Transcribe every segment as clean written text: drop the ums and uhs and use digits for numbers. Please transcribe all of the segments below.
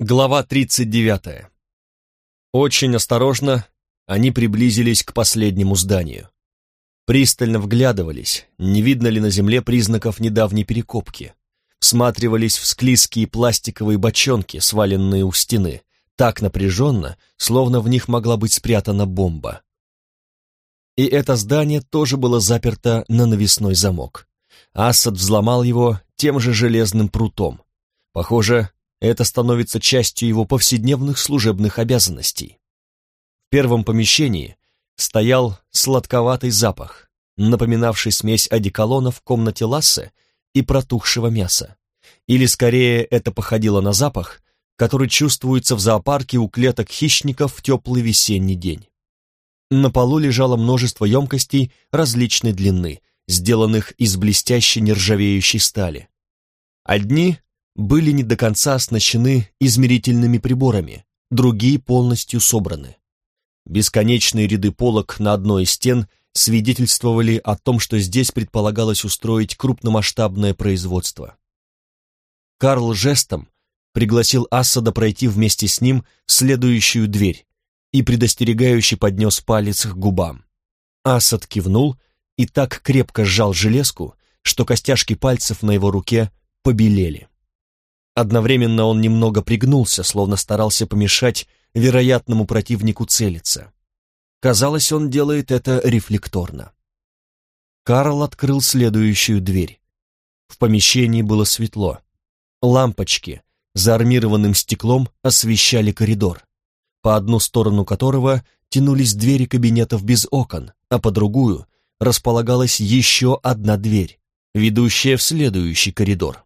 Глава 39. Очень осторожно они приблизились к последнему зданию. Пристально вглядывались, не видно ли на земле признаков недавней перекопки. Всматривались в склизкие пластиковые бочонки, сваленные у стены, так напряженно, словно в них могла быть спрятана бомба. И это здание тоже было заперто на навесной замок. Ассад взломал его тем же железным прутом. Похоже, это становится частью его повседневных служебных обязанностей. В первом помещении стоял сладковатый запах, напоминавший смесь одеколона в комнате Лассе и протухшего мяса. Или скорее это походило на запах, который чувствуется в зоопарке у клеток хищников в теплый весенний день. На полу лежало множество емкостей различной длины, сделанных из блестящей нержавеющей стали. Одни были не до конца оснащены измерительными приборами, другие полностью собраны. Бесконечные ряды полок на одной из стен свидетельствовали о том, что здесь предполагалось устроить крупномасштабное производство. Карл жестом пригласил Ассада пройти вместе с ним в следующую дверь и предостерегающе поднес палец к губам. Ассад кивнул и так крепко сжал железку, что костяшки пальцев на его руке побелели. Одновременно он немного пригнулся, словно старался помешать вероятному противнику целиться. Казалось, он делает это рефлекторно. Карл открыл следующую дверь. В помещении было светло. Лампочки за армированным стеклом освещали коридор, по одну сторону которого тянулись двери кабинетов без окон, а по другую располагалась еще одна дверь, ведущая в следующий коридор.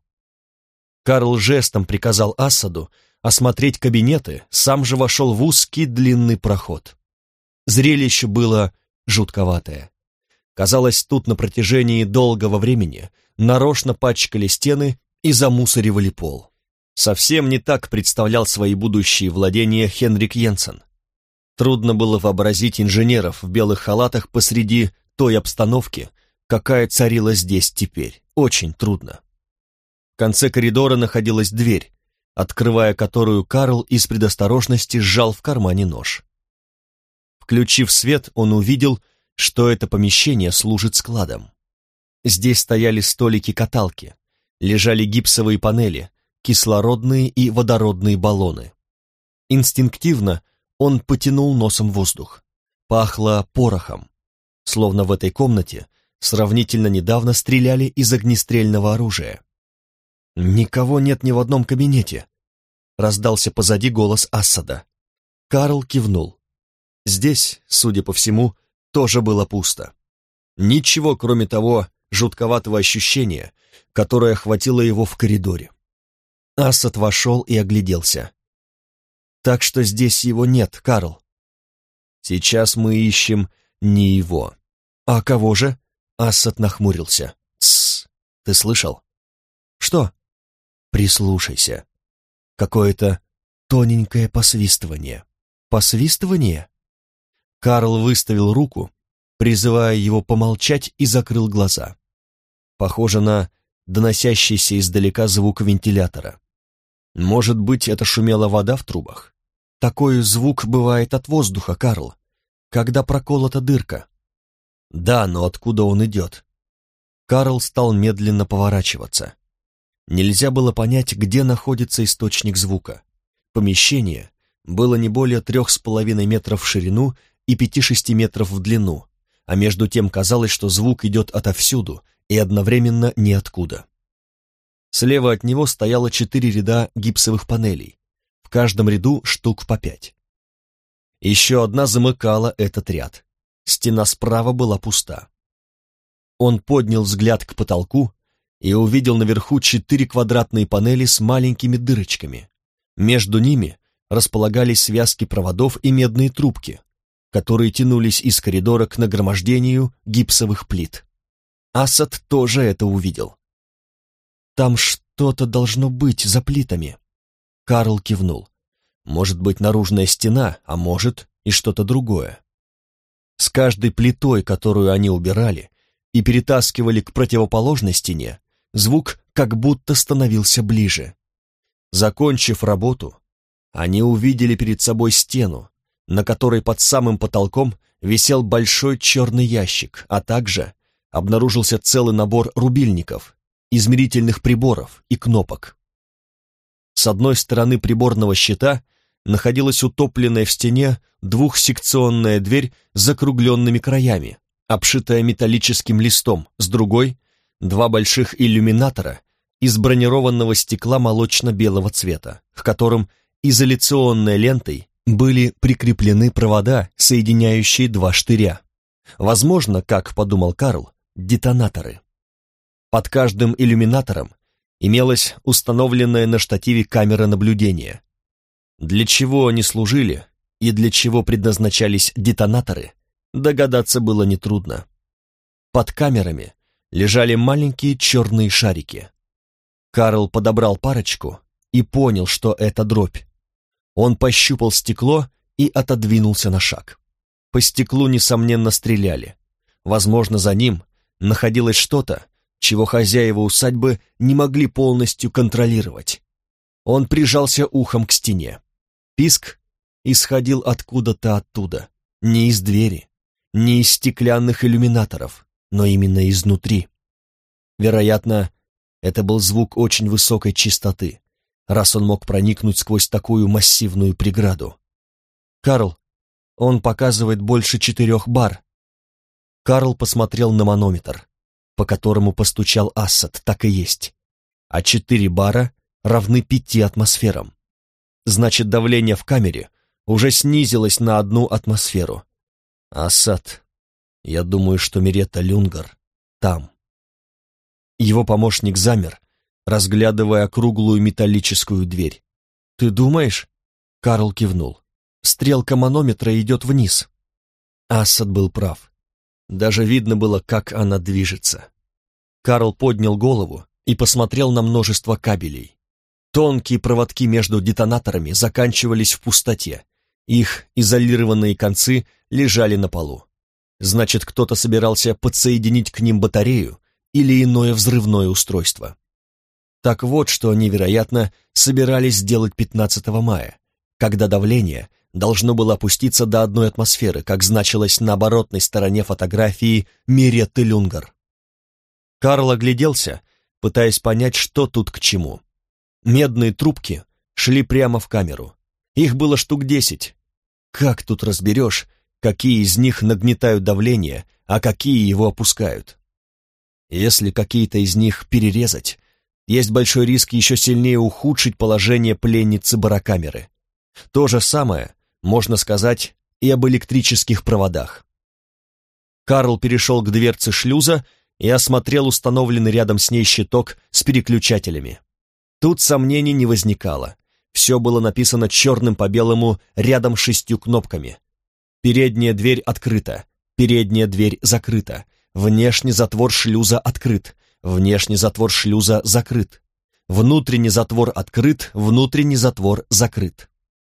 Карл жестом приказал Ассаду осмотреть кабинеты, сам же вошел в узкий длинный проход. Зрелище было жутковатое. Казалось, тут на протяжении долгого времени нарочно пачкали стены и замусоривали пол. Совсем не так представлял свои будущие владения Хенрик Йенсен. Трудно было вообразить инженеров в белых халатах посреди той обстановки, какая царила здесь теперь. Очень трудно. В конце коридора находилась дверь, открывая которую Карл из предосторожности сжал в кармане нож. Включив свет, он увидел, что это помещение служит складом. Здесь стояли столики-каталки, лежали гипсовые панели, кислородные и водородные баллоны. Инстинктивно он потянул носом воздух. Пахло порохом, словно в этой комнате сравнительно недавно стреляли из огнестрельного оружия. «Никого нет ни в одном кабинете», — раздался позади голос Ассада. Карл кивнул. Здесь, судя по всему, тоже было пусто. Ничего, кроме того жутковатого ощущения, которое охватило его в коридоре. Ассад вошел и огляделся. «Так что здесь его нет, Карл». «Сейчас мы ищем не его». «А кого же?» — Ассад нахмурился. «Тссс, ты слышал?» «Что?» «Прислушайся. Какое-то тоненькое посвистывание». «Посвистывание?» Карл выставил руку, призывая его помолчать, и закрыл глаза. Похоже на доносящийся издалека звук вентилятора. Может быть, это шумела вода в трубах? Такой звук бывает от воздуха, Карл, когда проколота дырка. Да, но откуда он идет? Карл стал медленно поворачиваться. Нельзя было понять, где находится источник звука. Помещение было не более 3,5 метров в ширину и 5-6 метров в длину, а между тем казалось, что звук идет отовсюду и одновременно ниоткуда. Слева от него стояло 4 ряда гипсовых панелей, в каждом ряду штук по 5. Еще одна замыкала этот ряд. Стена справа была пуста. Он поднял взгляд к потолку и увидел наверху 4 квадратные панели с маленькими дырочками. Между ними располагались связки проводов и медные трубки, которые тянулись из коридора к нагромождению гипсовых плит. Ассад тоже это увидел. «Там что-то должно быть за плитами». Карл кивнул. «Может быть, наружная стена, а может и что-то другое». С каждой плитой, которую они убирали и перетаскивали к противоположной стене, звук как будто становился ближе. Закончив работу, они увидели перед собой стену, на которой под самым потолком висел большой черный ящик, а также обнаружился целый набор рубильников, измерительных приборов и кнопок. С одной стороны приборного щита находилась утопленная в стене двухсекционная дверь с закругленными краями, обшитая металлическим листом, с другой — два больших иллюминатора из бронированного стекла молочно-белого цвета, к которым изоляционной лентой были прикреплены провода, соединяющие два штыря. Возможно, как подумал Карл, детонаторы. Под каждым иллюминатором имелась установленная на штативе камера наблюдения. Для чего они служили и для чего предназначались детонаторы, догадаться было нетрудно. Под камерами лежали маленькие черные шарики. Карл подобрал парочку и понял, что это дробь. Он пощупал стекло и отодвинулся на шаг. По стеклу, несомненно, стреляли. Возможно, за ним находилось что-то, чего хозяева усадьбы не могли полностью контролировать. Он прижался ухом к стене. Писк исходил откуда-то оттуда, не из двери, не из стеклянных иллюминаторов, но именно изнутри. Вероятно, это был звук очень высокой частоты, раз он мог проникнуть сквозь такую массивную преграду. «Карл, он показывает больше 4 бар». Карл посмотрел на манометр, по которому постучал Ассад, так и есть. А 4 бара равны 5 атмосферам. Значит, давление в камере уже снизилось на 1 атмосферу. Ассад, я думаю, что Миретта Люнгар там. Его помощник замер, разглядывая округлую металлическую дверь. «Ты думаешь?» — Карл кивнул. «Стрелка манометра идет вниз». Ассад был прав. Даже видно было, как она движется. Карл поднял голову и посмотрел на множество кабелей. Тонкие проводки между детонаторами заканчивались в пустоте. Их изолированные концы лежали на полу. Значит, кто-то собирался подсоединить к ним батарею или иное взрывное устройство. Так вот, что они, вероятно, собирались сделать 15 мая, когда давление должно было опуститься до 1 атмосферы, как значилось на оборотной стороне фотографии Миретты Люнгар. Карл огляделся, пытаясь понять, что тут к чему. Медные трубки шли прямо в камеру. Их было штук 10. Как тут разберешь, какие из них нагнетают давление, а какие его опускают? Если какие-то из них перерезать, есть большой риск еще сильнее ухудшить положение пленницы барокамеры. То же самое можно сказать и об электрических проводах. Карл перешел к дверце шлюза и осмотрел установленный рядом с ней щиток с переключателями. Тут сомнений не возникало. Все было написано черным по белому рядом с 6 кнопками. Передняя дверь открыта, передняя дверь закрыта, внешний затвор шлюза открыт, внешний затвор шлюза закрыт, внутренний затвор открыт, внутренний затвор закрыт.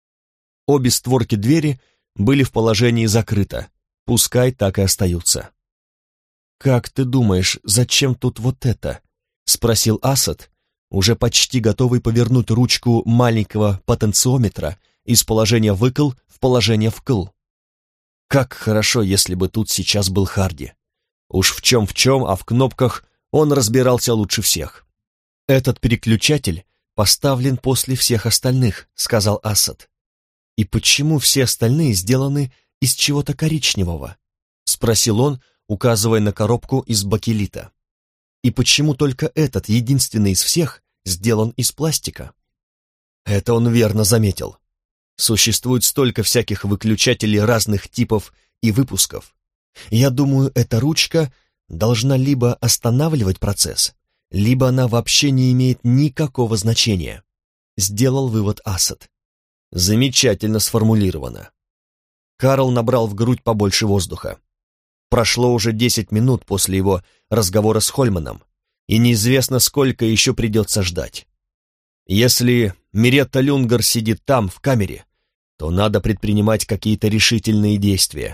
Обе створки двери были в положении закрыто, пускай так и остаются. «Как ты думаешь, зачем тут вот это?» — спросил Ассад, уже почти готовый повернуть ручку маленького потенциометра из положения выкл в положение вкл. Как хорошо, если бы тут сейчас был Харди. Уж в чем, а в кнопках он разбирался лучше всех. «Этот переключатель поставлен после всех остальных», — сказал Ассад. «И почему все остальные сделаны из чего-то коричневого?» — спросил он, указывая на коробку из бакелита. «И почему только этот, единственный из всех, сделан из пластика?» Это он верно заметил. Существует столько всяких выключателей разных типов и выпусков. Я думаю, эта ручка должна либо останавливать процесс, либо она вообще не имеет никакого значения, сделал вывод Ассад. Замечательно сформулировано. Карл набрал в грудь побольше воздуха. Прошло уже 10 минут после его разговора с Хольманом, и неизвестно, сколько еще придется ждать. Если Миретта Люнгар сидит там, в камере, то надо предпринимать какие-то решительные действия.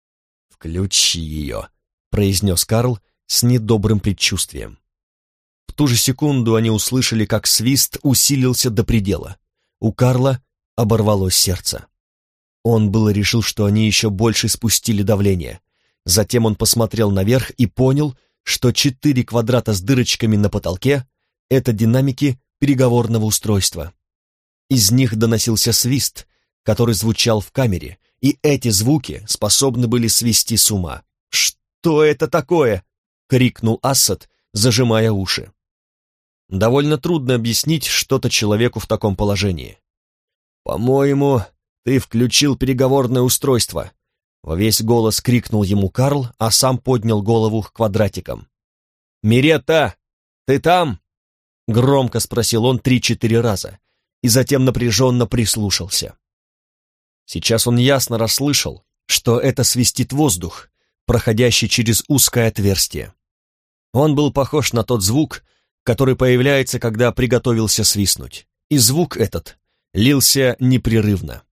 «Включи ее», — произнес Карл с недобрым предчувствием. В ту же секунду они услышали, как свист усилился до предела. У Карла оборвалось сердце. Он было решил, что они еще больше спустили давление. Затем он посмотрел наверх и понял, что 4 квадрата с дырочками на потолке — это динамики переговорного устройства. Из них доносился свист, который звучал в камере, и эти звуки способны были свести с ума. «Что это такое?» — крикнул Ассад, зажимая уши. Довольно трудно объяснить что-то человеку в таком положении. «По-моему, ты включил переговорное устройство», — во весь голос крикнул ему Карл, а сам поднял голову к квадратикам. «Миретта, ты там?» — громко спросил он 3-4 раза, и затем напряженно прислушался. Сейчас он ясно расслышал, что это свистит воздух, проходящий через узкое отверстие. Он был похож на тот звук, который появляется, когда приготовился свистнуть, и звук этот лился непрерывно.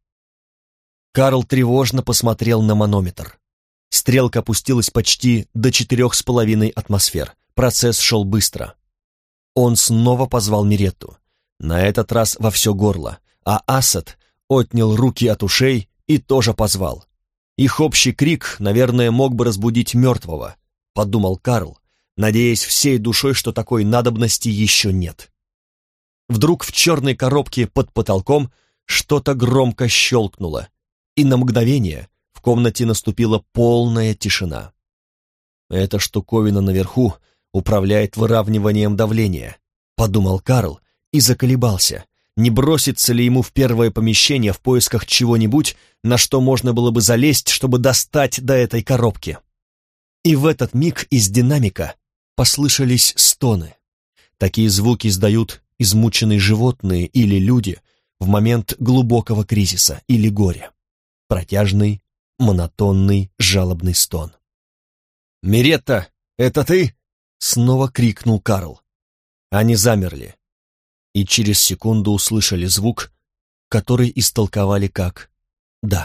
Карл тревожно посмотрел на манометр. Стрелка опустилась почти до 4,5 атмосфер. Процесс шел быстро. Он снова позвал Миретту, на этот раз во все горло, а Ассад отнял руки от ушей и тоже позвал. Их общий крик, наверное, мог бы разбудить мертвого, подумал Карл, надеясь всей душой, что такой надобности еще нет. Вдруг в черной коробке под потолком что-то громко щелкнуло, и на мгновение в комнате наступила полная тишина. «Эта штуковина наверху управляет выравниванием давления», — подумал Карл и заколебался, не бросится ли ему в первое помещение в поисках чего-нибудь, на что можно было бы залезть, чтобы достать до этой коробки. И в этот миг из динамика послышались стоны. Такие звуки издают измученные животные или люди в момент глубокого кризиса или горя. Протяжный, монотонный, жалобный стон. «Миретта, это ты?» — снова крикнул Карл. Они замерли и через секунду услышали звук, который истолковали как «да».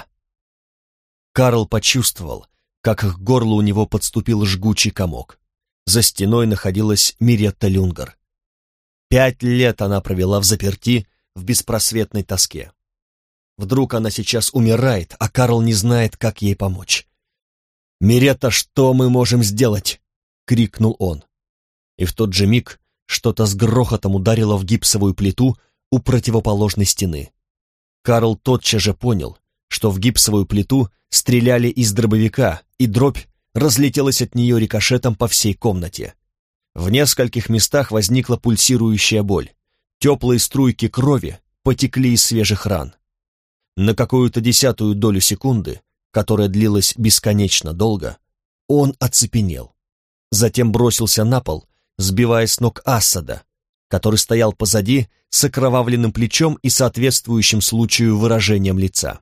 Карл почувствовал, как к горлу у него подступил жгучий комок. За стеной находилась Миретта Люнгар. 5 лет она провела в заперти, в беспросветной тоске. Вдруг она сейчас умирает, а Карл не знает, как ей помочь. «Миретта, что мы можем сделать?» — крикнул он. И в тот же миг что-то с грохотом ударило в гипсовую плиту у противоположной стены. Карл тотчас же понял, что в гипсовую плиту стреляли из дробовика, и дробь разлетелась от нее рикошетом по всей комнате. В нескольких местах возникла пульсирующая боль. Теплые струйки крови потекли из свежих ран. На какую-то 10-ую долю секунды, которая длилась бесконечно долго, он оцепенел. Затем бросился на пол, сбивая с ног Ассада, который стоял позади с окровавленным плечом и соответствующим случаю выражением лица.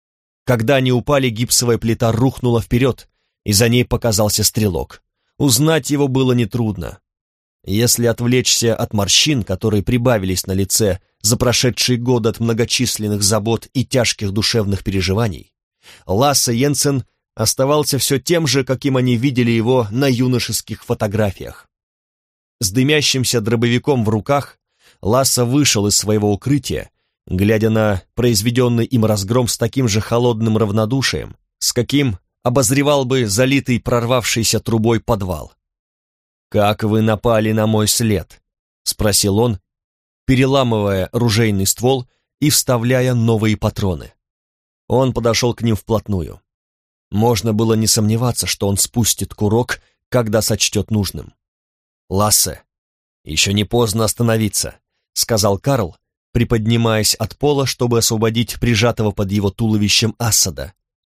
Когда они упали, гипсовая плита рухнула вперед, и за ней показался стрелок. Узнать его было нетрудно. Если отвлечься от морщин, которые прибавились на лице за прошедшие годы от многочисленных забот и тяжких душевных переживаний, Лассе Йенсен оставался все тем же, каким они видели его на юношеских фотографиях. С дымящимся дробовиком в руках Лассе вышел из своего укрытия, глядя на произведенный им разгром с таким же холодным равнодушием, с каким обозревал бы залитый прорвавшейся трубой подвал. «Как вы напали на мой след?» — спросил он, переламывая ружейный ствол и вставляя новые патроны. Он подошел к ним вплотную. Можно было не сомневаться, что он спустит курок, когда сочтет нужным. «Лассе, еще не поздно остановиться», — сказал Карл, приподнимаясь от пола, чтобы освободить прижатого под его туловищем Ассада.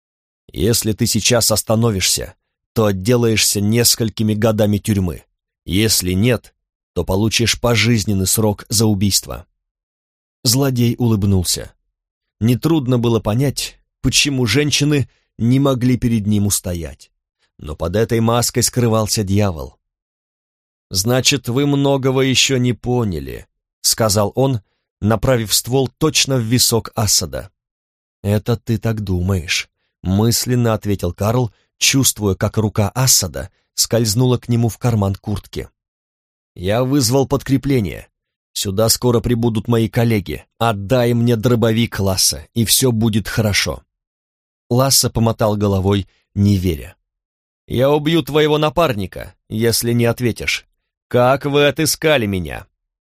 «Если ты сейчас остановишься, то отделаешься несколькими годами тюрьмы. Если нет, то получишь пожизненный срок за убийство». Злодей улыбнулся. Нетрудно было понять, почему женщины не могли перед ним устоять. Но под этой маской скрывался дьявол. «Значит, вы многого еще не поняли», — сказал он, направив ствол точно в висок Ассада. «Это ты так думаешь», — мысленно ответил Карл, чувствуя, как рука Ассада скользнула к нему в карман куртки. «Я вызвал подкрепление. Сюда скоро прибудут мои коллеги. Отдай мне дробовик, Лассе, и все будет хорошо». Лассе помотал головой, не веря. «Я убью твоего напарника, если не ответишь. Как вы отыскали меня?»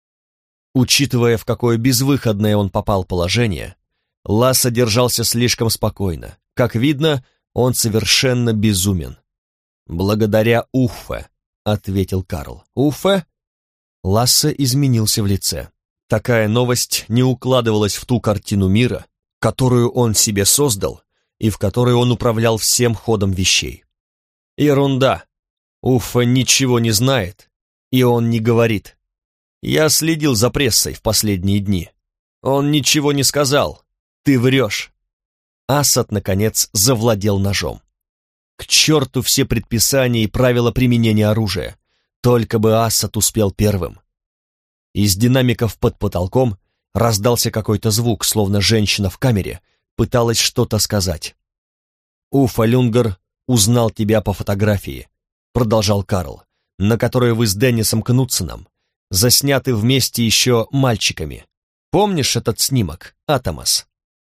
Учитывая, в какое безвыходное он попал положение, Лассе держался слишком спокойно. Как видно, он совершенно безумен. «Благодаря Уффе», — ответил Карл. «Уффе?» Лассе изменился в лице. Такая новость не укладывалась в ту картину мира, которую он себе создал и в которой он управлял всем ходом вещей. «Ерунда. Уффе ничего не знает, и он не говорит. Я следил за прессой в последние дни. Он ничего не сказал. Ты врешь». Асад, наконец, завладел ножом. К черту все предписания и правила применения оружия. Только бы Асад успел первым. Из динамиков под потолком раздался какой-то звук, словно женщина в камере пыталась что-то сказать. «Уффе Люнгер узнал тебя по фотографии», — продолжал Карл, «на которой вы с Деннисом Кнутсеном засняты вместе еще мальчиками. Помнишь этот снимок, Атомас?»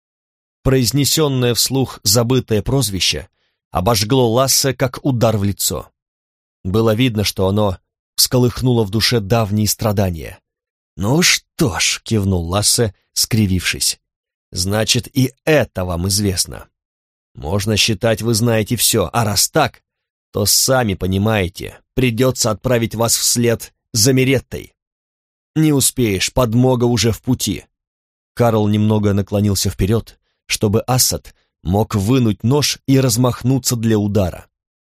Произнесенное вслух забытое прозвище обожгло Лассе, как удар в лицо. Было видно, что оно всколыхнуло в душе давние страдания. «Ну что ж», — кивнул Лассе, скривившись, — «значит, и это вам известно. Можно считать, вы знаете все, а раз так, то сами понимаете, придется отправить вас вслед за Миреттой. Не успеешь, подмога уже в пути». Карл немного наклонился вперед, чтобы Асад мог вынуть нож и размахнуться для удара.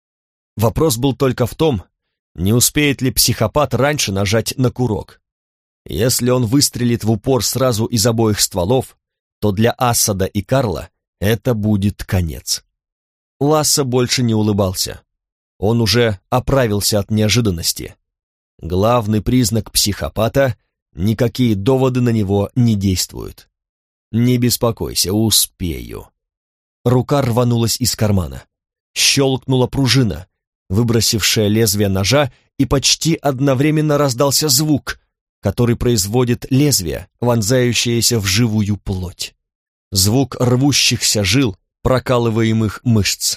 Вопрос был только в том, не успеет ли психопат раньше нажать на курок. Если он выстрелит в упор сразу из обоих стволов, то для Асада и Карла это будет конец. Лассе больше не улыбался. Он уже оправился от неожиданности. Главный признак психопата — никакие доводы на него не действуют. «Не беспокойся, успею». Рука рванулась из кармана. Щелкнула пружина, выбросившая лезвие ножа, и почти одновременно раздался звук, который производит лезвие, вонзающееся в живую плоть. Звук рвущихся жил, прокалываемых мышц.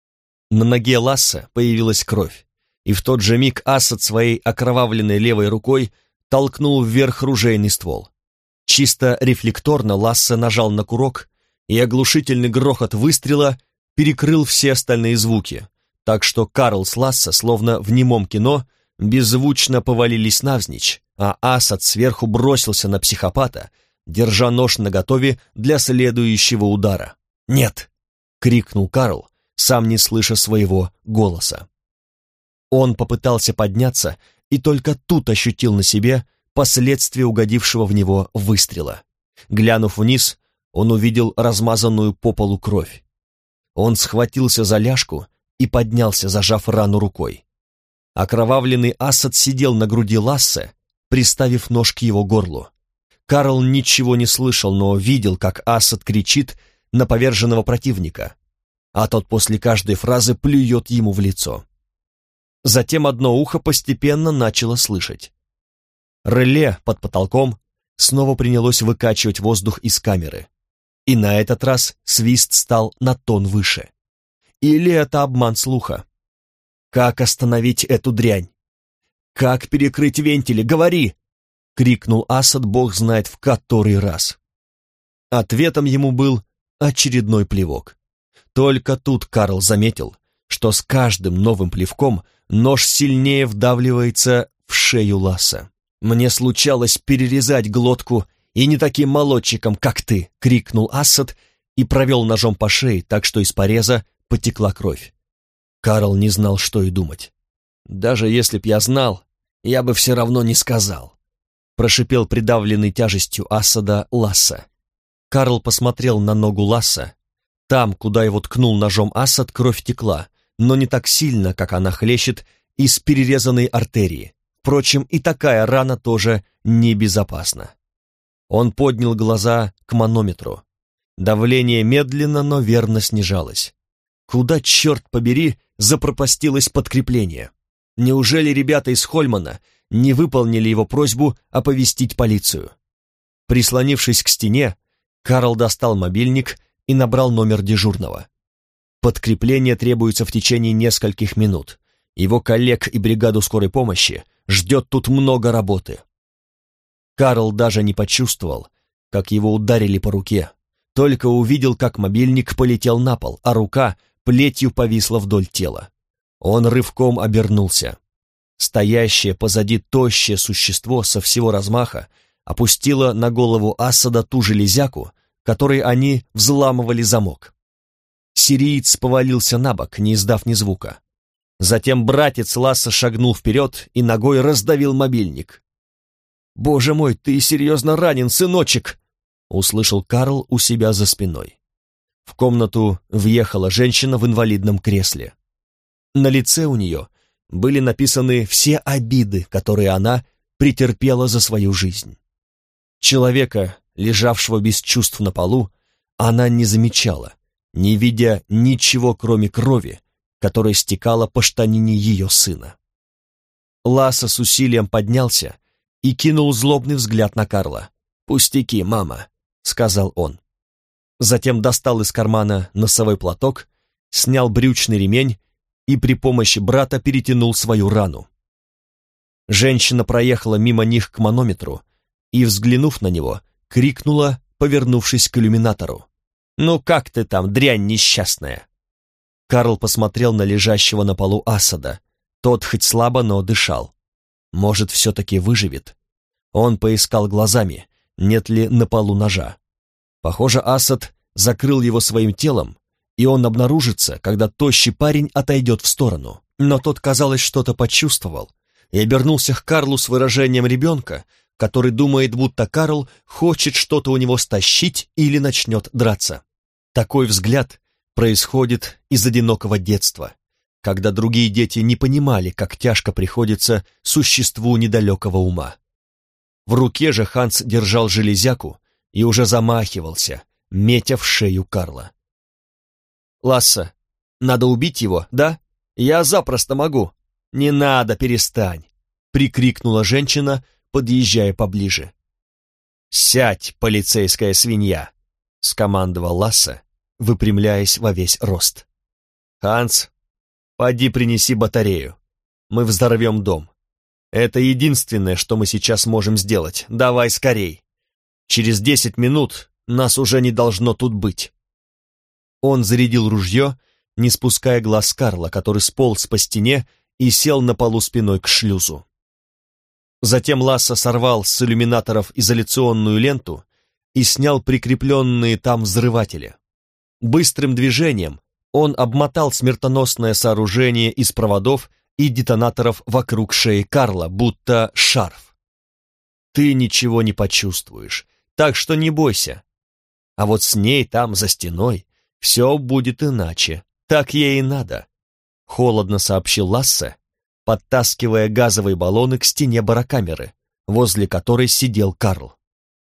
На ноге Лассе появилась кровь, и в тот же миг Асад своей окровавленной левой рукой толкнул вверх ружейный ствол. Чисто рефлекторно Лассе нажал на курок, и оглушительный грохот выстрела перекрыл все остальные звуки, так что Карл с Лассе, словно в немом кино, беззвучно повалились навзничь, а Асад сверху бросился на психопата, держа нож наготове для следующего удара. «Нет!» — крикнул Карл, сам не слыша своего голоса. Он попытался подняться и только тут ощутил на себе последствия угодившего в него выстрела. Глянув вниз, он увидел размазанную по полу кровь. Он схватился за ляжку и поднялся, зажав рану рукой. Окровавленный Асад сидел на груди Лассе, приставив нож к его горлу. Карл ничего не слышал, но видел, как Асад кричит на поверженного противника, а тот после каждой фразы плюет ему в лицо. Затем одно ухо постепенно начало слышать. Реле под потолком снова принялось выкачивать воздух из камеры, и на этот раз свист стал на тон выше. Или это обман слуха? «Как остановить эту дрянь? Как перекрыть вентили? Говори!» — крикнул Асад, бог знает в который раз. Ответом ему был очередной плевок. Только тут Карл заметил, что с каждым новым плевком нож сильнее вдавливается в шею Лассе. «Мне случалось перерезать глотку, и не таким молодчиком, как ты!» — крикнул Асад и провел ножом по шее, так что из пореза потекла кровь. Карл не знал, что и думать. «Даже если б я знал, я бы все равно не сказал», — прошипел придавленный тяжестью Асада Лассе. Карл посмотрел на ногу Лассе. Там, куда его ткнул ножом Асад, кровь текла, но не так сильно, как она хлещет из перерезанной артерии. Впрочем, и такая рана тоже небезопасна. Он поднял глаза к манометру. Давление медленно, но верно снижалось. Куда, черт побери, запропастилось подкрепление? Неужели ребята из Хольмана не выполнили его просьбу оповестить полицию. Прислонившись к стене, Карл достал мобильник и набрал номер дежурного. Подкрепление требуется в течение нескольких минут. Его коллег и бригаду скорой помощи ждет тут много работы. Карл даже не почувствовал, как его ударили по руке, только увидел, как мобильник полетел на пол, а рука плетью повисла вдоль тела. Он рывком обернулся. Стоящее позади тощее существо со всего размаха опустило на голову Асада ту железяку, которой они взламывали замок. Сириец повалился на бок, не издав ни звука. Затем братец Ласса шагнул вперед и ногой раздавил мобильник. «Боже мой, ты серьезно ранен, сыночек!» — услышал Карл у себя за спиной. В комнату въехала женщина в инвалидном кресле. На лице у нее были написаны все обиды, которые она претерпела за свою жизнь. Человека, лежавшего без чувств на полу, она не замечала, не видя ничего, кроме крови, которая стекала по штанине ее сына. Ласса с усилием поднялся и кинул злобный взгляд на Карла. «Пустяки, мама», — сказал он. Затем достал из кармана носовой платок, снял брючный ремень и при помощи брата перетянул свою рану. Женщина проехала мимо них к манометру и, взглянув на него, крикнула, повернувшись к иллюминатору: «Ну как ты там, дрянь несчастная?» Карл посмотрел на лежащего на полу Асада. Тот хоть слабо, но дышал. Может, все-таки выживет? Он поискал глазами, нет ли на полу ножа. Похоже, Асад закрыл его своим телом, и он обнаружится, когда тощий парень отойдет в сторону. Но тот, казалось, что-то почувствовал и обернулся к Карлу с выражением ребенка, который думает, будто Карл хочет что-то у него стащить или начнет драться. Такой взгляд происходит из одинокого детства, когда другие дети не понимали, как тяжко приходится существу недалекого ума. В руке же Ханс держал железяку и уже замахивался, метя в шею Карла. «Ласса, надо убить его, да? Я запросто могу». «Не надо, перестань!» — прикрикнула женщина, подъезжая поближе. «Сядь, полицейская свинья!» — скомандовал Ласса, выпрямляясь во весь рост. «Ханс, поди принеси батарею. Мы взорвем дом. Это единственное, что мы сейчас можем сделать. Давай скорей. Через 10 минут нас уже не должно тут быть». Он зарядил ружье, не спуская глаз Карла, который сполз по стене и сел на полу спиной к шлюзу. Затем Ласса сорвал с иллюминаторов изоляционную ленту и снял прикрепленные там взрыватели. Быстрым движением он обмотал смертоносное сооружение из проводов и детонаторов вокруг шеи Карла, будто шарф. «Ты ничего не почувствуешь, так что не бойся. А вот с ней там, за стеной, все будет иначе. Так ей и надо», — холодно сообщил Лассе, подтаскивая газовые баллоны к стене барокамеры, возле которой сидел Карл.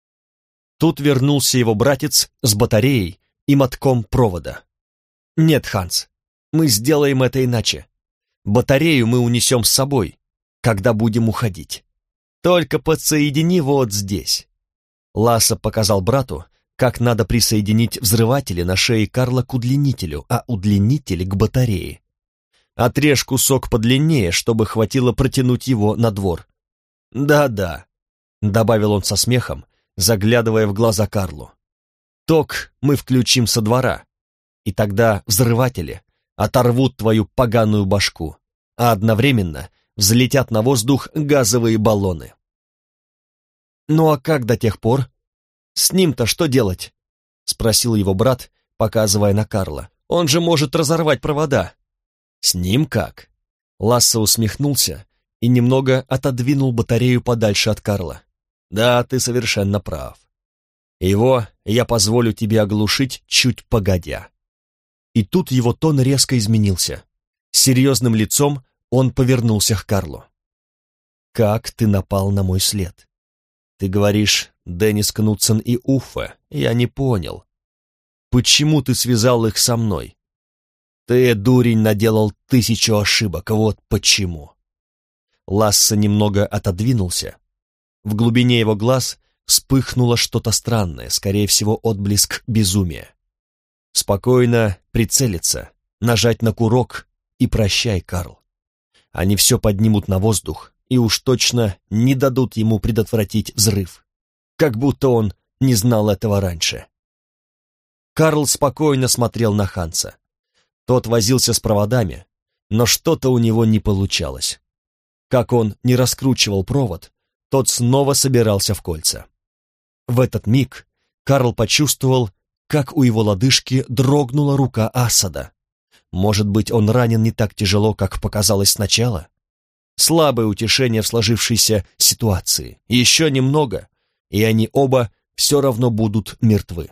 Тут вернулся его братец с батареей и мотком провода. «Нет, Ханс, мы сделаем это иначе. Батарею мы унесем с собой, когда будем уходить. Только подсоедини вот здесь». Ласса показал брату, как надо присоединить взрыватели на шее Карла к удлинителю, а удлинитель к батарее. Отрежь кусок подлиннее, чтобы хватило протянуть его на двор. «Да-да», — добавил он со смехом, заглядывая в глаза Карлу. «Ток мы включим со двора, и тогда взрыватели оторвут твою поганую башку, а одновременно взлетят на воздух газовые баллоны». «Ну а как до тех пор? С ним-то что делать?» — спросил его брат, показывая на Карла. «Он же может разорвать провода». «С ним как?» Ласса усмехнулся и немного отодвинул батарею подальше от Карла. «Да, ты совершенно прав. Его я позволю тебе оглушить чуть погодя». И тут его тон резко изменился. С серьезным лицом он повернулся к Карлу. «Как ты напал на мой след? Ты говоришь, Деннис Кнутсен и Уффе. Я не понял. Почему ты связал их со мной? Ты, дурень, наделал 1000 ошибок, вот почему». Лассе немного отодвинулся. В глубине его глаз вспыхнуло что-то странное, скорее всего, отблеск безумия. Спокойно прицелиться, нажать на курок и прощай, Карл. Они все поднимут на воздух и уж точно не дадут ему предотвратить взрыв. Как будто он не знал этого раньше. Карл спокойно смотрел на Ханса. Тот возился с проводами, но что-то у него не получалось. Как он не раскручивал провод, тот снова собирался в кольца. В этот миг Карл почувствовал, как у его лодыжки дрогнула рука Асада. Может быть, он ранен не так тяжело, как показалось сначала? Слабое утешение в сложившейся ситуации. Еще немного, и они оба все равно будут мертвы.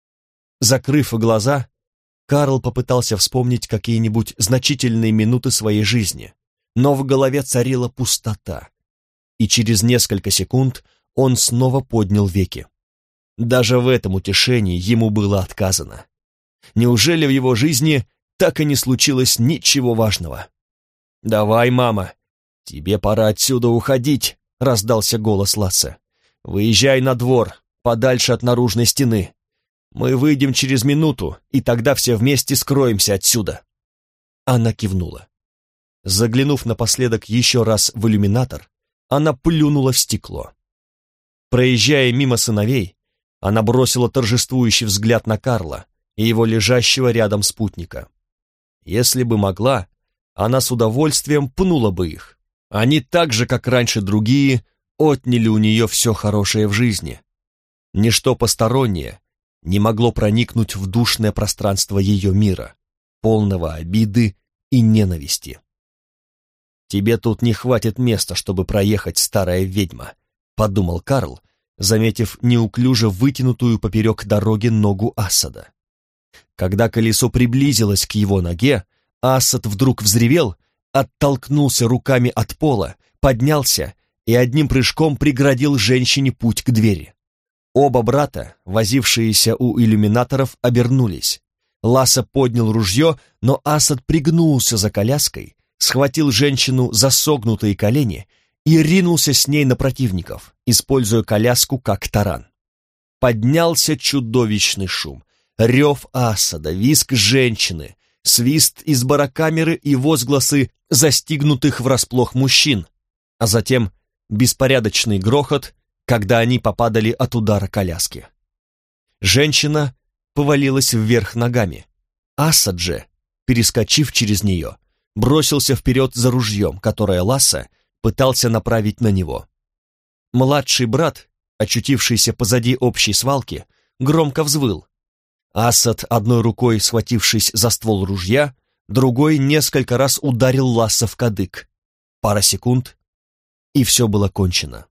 Закрыв глаза, Карл попытался вспомнить какие-нибудь значительные минуты своей жизни, но в голове царила пустота, и через несколько секунд он снова поднял веки. Даже в этом утешении ему было отказано. Неужели в его жизни так и не случилось ничего важного? «Давай, мама, тебе пора отсюда уходить», — раздался голос Лассе. «Выезжай на двор, подальше от наружной стены. Мы выйдем через минуту, и тогда все вместе скроемся отсюда». Она кивнула. Заглянув напоследок еще раз в иллюминатор, она плюнула в стекло. Проезжая мимо сыновей, она бросила торжествующий взгляд на Карла и его лежащего рядом спутника. Если бы могла, она с удовольствием пнула бы их. Они так же, как раньше другие, отняли у нее все хорошее в жизни. Ничто постороннее не могло проникнуть в душное пространство ее мира, полного обиды и ненависти. «Тебе тут не хватит места, чтобы проехать, старая ведьма», — подумал Карл, заметив неуклюже вытянутую поперек дороги ногу Асада. Когда колесо приблизилось к его ноге, Асад вдруг взревел, оттолкнулся руками от пола, поднялся и одним прыжком преградил женщине путь к двери. Оба брата, возившиеся у иллюминаторов, обернулись. Лассе поднял ружье, но Асад пригнулся за коляской, схватил женщину за согнутые колени и ринулся с ней на противников, используя коляску как таран. Поднялся чудовищный шум. Рев Асада, визг женщины, свист из барокамеры и возгласы застигнутых врасплох мужчин, а затем беспорядочный грохот, когда они попадали от удара коляски. Женщина повалилась вверх ногами. Асад же, перескочив через нее, бросился вперед за ружьем, которое Лассе пытался направить на него. Младший брат, очутившийся позади общей свалки, громко взвыл. Асад, одной рукой схватившись за ствол ружья, другой несколько раз ударил Лассе в кадык. Пара секунд, и все было кончено.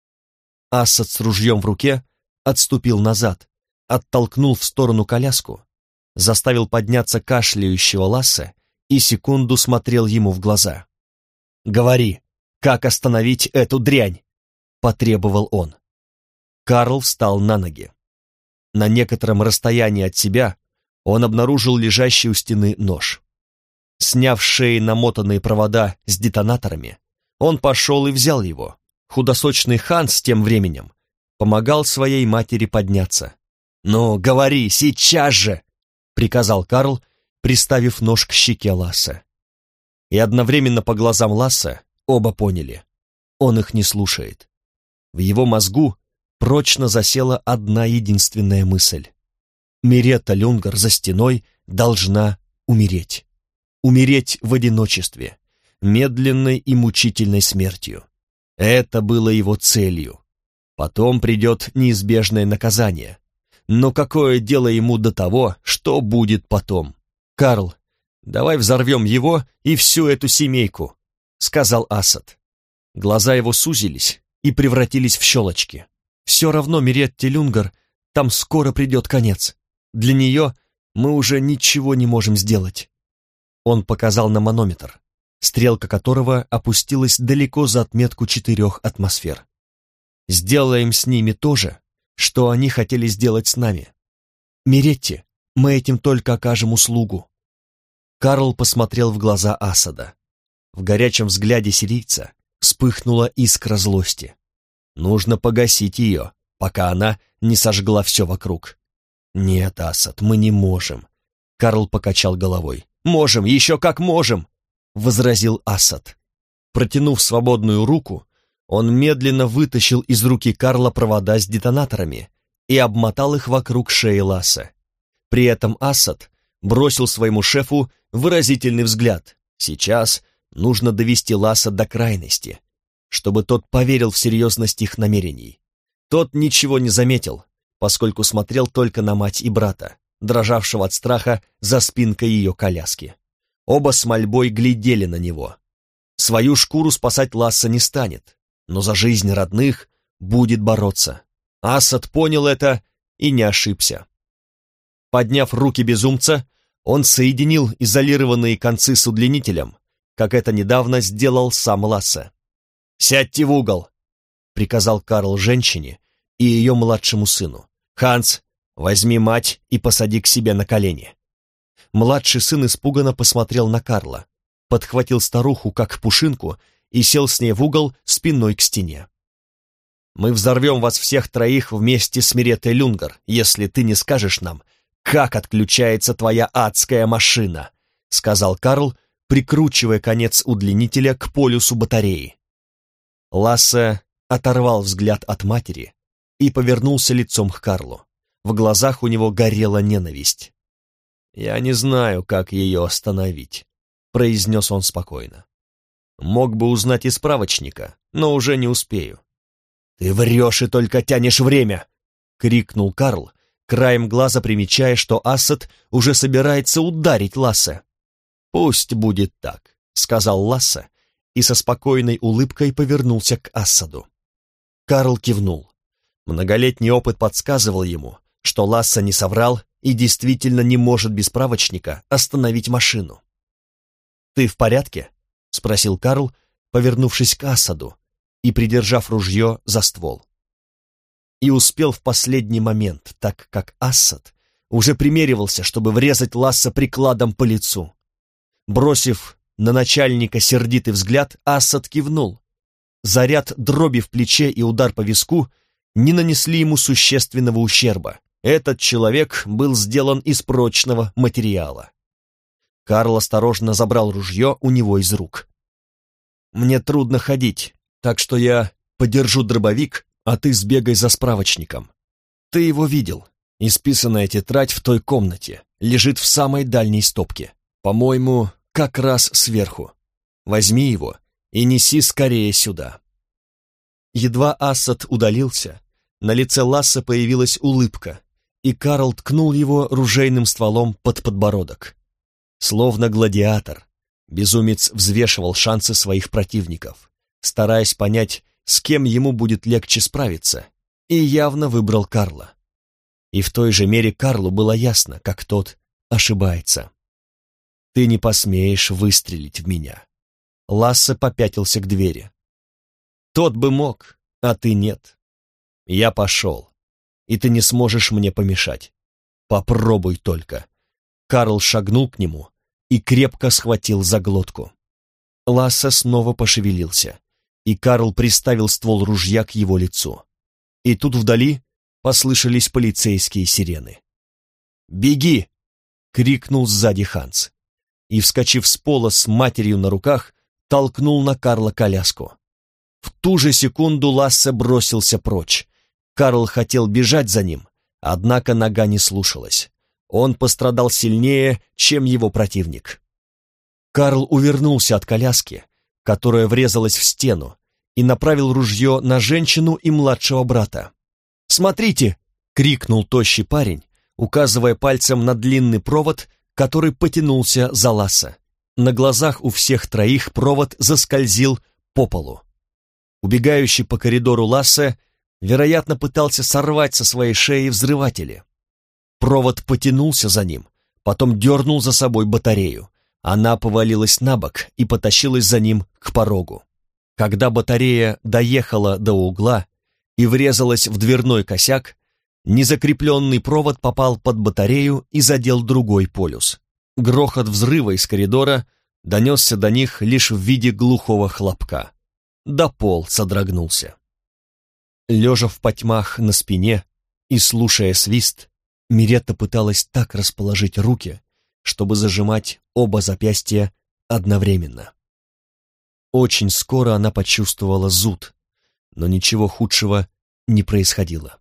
Асад с ружьем в руке отступил назад, оттолкнул в сторону коляску, заставил подняться кашляющего Лассе и секунду смотрел ему в глаза. «Говори, как остановить эту дрянь?» — потребовал он. Карл встал на ноги. На некотором расстоянии от себя он обнаружил лежащий у стены нож. Сняв с шеи намотанные провода с детонаторами, он пошел и взял его. Худосочный Ханс тем временем помогал своей матери подняться. «Ну, говори, сейчас же!» — приказал Карл, приставив нож к щеке Лассе. И одновременно по глазам Лассе оба поняли. Он их не слушает. В его мозгу прочно засела одна единственная мысль. Миретта Люнгар за стеной должна умереть. Умереть в одиночестве, медленной и мучительной смертью. Это было его целью. Потом придет неизбежное наказание. Но какое дело ему до того, что будет потом? «Карл, давай взорвем его и всю эту семейку», — сказал Асад. Глаза его сузились и превратились в щелочки. «Все равно Миретте Люнгар, там скоро придет конец. Для нее мы уже ничего не можем сделать». Он показал на манометр, стрелка которого опустилась далеко за отметку 4 атмосфер. «Сделаем с ними то же, что они хотели сделать с нами. Миретте, мы этим только окажем услугу». Карл посмотрел в глаза Асада. В горячем взгляде сирийца вспыхнула искра злости. Нужно погасить ее, пока она не сожгла все вокруг. «Нет, Асад, мы не можем», — Карл покачал головой. «Можем, еще как можем», — возразил Асад. Протянув свободную руку, он медленно вытащил из руки Карла провода с детонаторами и обмотал их вокруг шеи Лассе. При этом Асад бросил своему шефу выразительный взгляд. Сейчас нужно довести Лассе до крайности, чтобы тот поверил в серьезность их намерений. Тот ничего не заметил, поскольку смотрел только на мать и брата, дрожавшего от страха за спинкой ее коляски. Оба с мольбой глядели на него. Свою шкуру спасать Лассе не станет, но за жизнь родных будет бороться. Асад понял это и не ошибся. Подняв руки безумца, он соединил изолированные концы с удлинителем, как это недавно сделал сам Лассе. «Сядьте в угол», — приказал Карл женщине и ее младшему сыну. «Ханс, возьми мать и посади к себе на колени». Младший сын испуганно посмотрел на Карла, подхватил старуху как пушинку и сел с ней в угол спиной к стене. «Мы взорвем вас всех троих вместе с Меретой Люнгар, если ты не скажешь нам, как отключается твоя адская машина», — сказал Карл, прикручивая конец удлинителя к полюсу батареи. Лассе оторвал взгляд от матери и повернулся лицом к Карлу. В глазах у него горела ненависть. «Я не знаю, как ее остановить», — произнес он спокойно. «Мог бы узнать из справочника, но уже не успею». «Ты врешь и только тянешь время!» — крикнул Карл, краем глаза примечая, что Асад уже собирается ударить Лассе. «Пусть будет так», — сказал Лассе, и со спокойной улыбкой повернулся к Асаду. Карл кивнул. Многолетний опыт подсказывал ему, что Лассе не соврал и действительно не может без справочника остановить машину. «Ты в порядке?» — спросил Карл, повернувшись к Асаду и придержав ружье за ствол. И успел в последний момент, так как Асад уже примеривался, чтобы врезать Лассе прикладом по лицу. Бросив на начальника сердитый взгляд, Асад кивнул. Заряд дроби в плече и удар по виску не нанесли ему существенного ущерба. Этот человек был сделан из прочного материала. Карл осторожно забрал ружье у него из рук. «Мне трудно ходить, так что я подержу дробовик, а ты сбегай за справочником. Ты его видел. Исписанная тетрадь в той комнате лежит в самой дальней стопке. По-моему, как раз сверху. Возьми его и неси скорее сюда». Едва Асад удалился, на лице Лассе появилась улыбка, и Карл ткнул его ружейным стволом под подбородок. Словно гладиатор, безумец взвешивал шансы своих противников, стараясь понять, с кем ему будет легче справиться, и явно выбрал Карла. И в той же мере Карлу было ясно, как тот ошибается. «Ты не посмеешь выстрелить в меня». Лассе попятился к двери. «Тот бы мог, а ты нет. Я пошел, и ты не сможешь мне помешать. Попробуй только». Карл шагнул к нему и крепко схватил за глотку. Лассе снова пошевелился, и Карл приставил ствол ружья к его лицу. И тут вдали послышались полицейские сирены. «Беги!» — крикнул сзади Ханс. И, вскочив с пола с матерью на руках, толкнул на Карла коляску. В ту же секунду Лассе бросился прочь. Карл хотел бежать за ним, однако нога не слушалась. Он пострадал сильнее, чем его противник. Карл увернулся от коляски, которая врезалась в стену, и направил ружье на женщину и младшего брата. «Смотрите!» — крикнул тощий парень, указывая пальцем на длинный провод, который потянулся за Лассе. На глазах у всех троих провод заскользил по полу. Убегающий по коридору Лассе, вероятно, пытался сорвать со своей шеи взрыватели. Провод потянулся за ним, потом дернул за собой батарею. Она повалилась на бок и потащилась за ним к порогу. Когда батарея доехала до угла и врезалась в дверной косяк, незакрепленный провод попал под батарею и задел другой полюс. Грохот взрыва из коридора донесся до них лишь в виде глухого хлопка. да пол содрогнулся. Лежа в потьмах на спине и слушая свист, Миретта пыталась так расположить руки, чтобы зажимать оба запястья одновременно. Очень скоро она почувствовала зуд, но ничего худшего не происходило.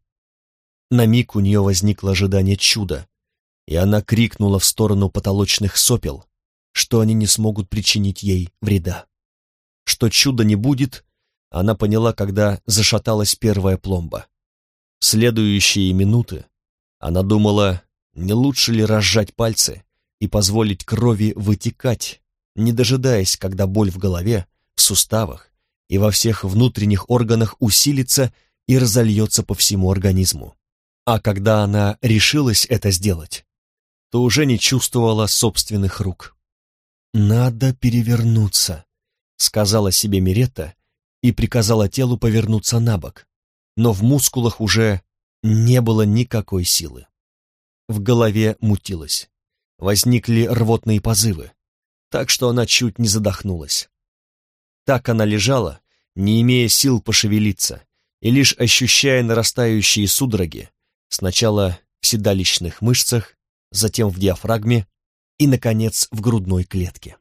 На миг у нее возникло ожидание чуда, и она крикнула в сторону потолочных сопел, что они не смогут причинить ей вреда. Что чуда не будет, она поняла, когда зашаталась первая пломба. В следующие минуты она думала, не лучше ли разжать пальцы и позволить крови вытекать, не дожидаясь, когда боль в голове, в суставах и во всех внутренних органах усилится и разольется по всему организму. А когда она решилась это сделать, то уже не чувствовала собственных рук. «Надо перевернуться», — сказала себе Миретта и приказала телу повернуться на бок, но в мускулах уже не было никакой силы. В голове мутилось, возникли рвотные позывы, так что она чуть не задохнулась. Так она лежала, не имея сил пошевелиться, и лишь ощущая нарастающие судороги, сначала в седалищных мышцах, затем в диафрагме и, наконец, в грудной клетке.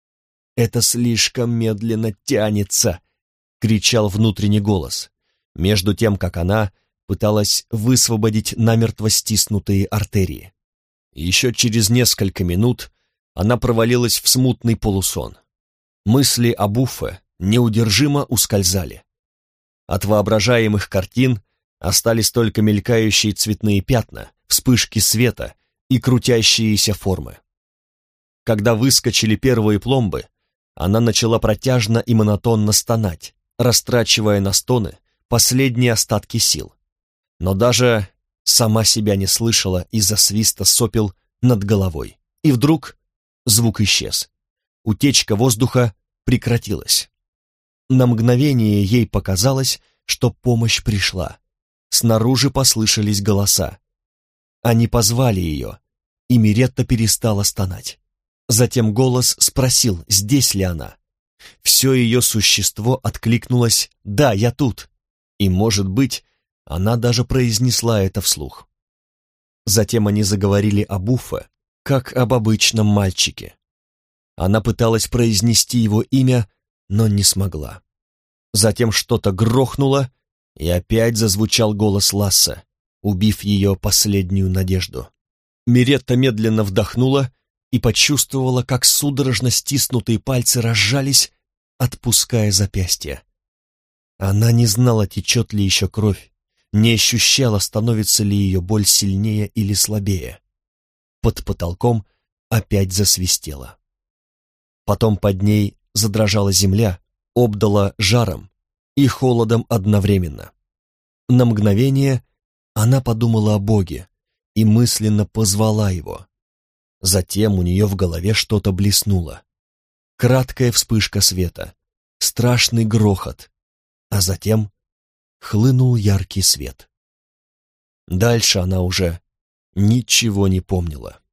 «Это слишком медленно тянется!» — кричал внутренний голос, между тем, как она пыталась высвободить намертво стиснутые артерии. Еще через несколько минут она провалилась в смутный полусон. Мысли об Уффе неудержимо ускользали. От воображаемых картин остались только мелькающие цветные пятна, вспышки света и крутящиеся формы. Когда выскочили первые пломбы, она начала протяжно и монотонно стонать, растрачивая на стоны последние остатки сил. Но даже сама себя не слышала из-за свиста сопел над головой. И вдруг звук исчез. Утечка воздуха прекратилась. На мгновение ей показалось, что помощь пришла. Снаружи послышались голоса. Они позвали ее, и Миретта перестала стонать. Затем голос спросил, здесь ли она. Все ее существо откликнулось «Да, я тут». И, может быть, она даже произнесла это вслух. Затем они заговорили об Уффе, как об обычном мальчике. Она пыталась произнести его имя, но не смогла. Затем что-то грохнуло, и опять зазвучал голос Лассе, убив ее последнюю надежду. Миретта медленно вдохнула и почувствовала, как судорожно стиснутые пальцы разжались, отпуская запястье. Она не знала, течет ли еще кровь, не ощущала, становится ли ее боль сильнее или слабее. Под потолком опять засвистело. Потом под ней задрожала земля, обдала жаром и холодом одновременно. На мгновение она подумала о Боге и мысленно позвала его. Затем у нее в голове что-то блеснуло. Краткая вспышка света, страшный грохот, а затем хлынул яркий свет. Дальше она уже ничего не помнила.